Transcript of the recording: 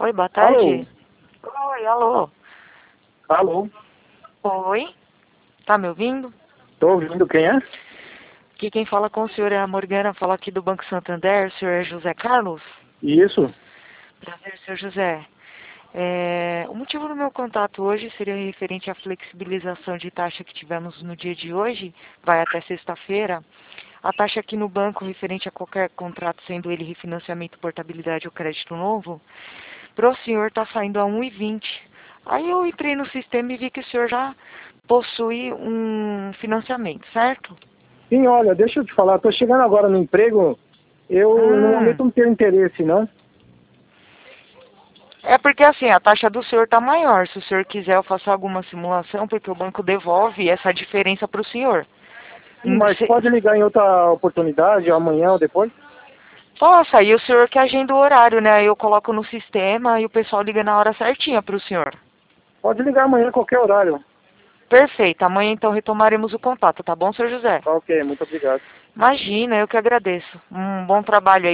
Oi, boa Alô? tarde. Oi, alô. Alô? Oi, tá me ouvindo? Tô ouvindo, quem é? Aqui quem fala com o senhor é a Morgana, fala aqui do Banco Santander, o senhor é José Carlos? Isso? Prazer, senhor José. O motivo do meu contato hoje seria referente à flexibilização de taxa que tivemos no dia de hoje, vai até sexta-feira. A taxa aqui no banco, referente a qualquer contrato, sendo ele refinanciamento, portabilidade ou crédito novo, para o senhor está saindo a 1,20. Aí eu entrei no sistema e vi que o senhor já possui um financiamento, certo? Sim, olha, deixa eu te falar, tô chegando agora no emprego, eu no Hum, momento não tenho interesse, não. É porque assim, a taxa do senhor está maior. Se o senhor quiser, eu faço alguma simulação, porque o banco devolve essa diferença para o senhor. Mas pode ligar em outra oportunidade, amanhã ou depois? Posso, aí o senhor que agenda o horário, né? Aí eu coloco no sistema e o pessoal liga na hora certinha para o senhor. Pode ligar amanhã, qualquer horário. Perfeito. Amanhã então retomaremos o contato, tá bom, senhor José? Tá ok, muito obrigado. Imagina, eu que agradeço. Um bom trabalho aí.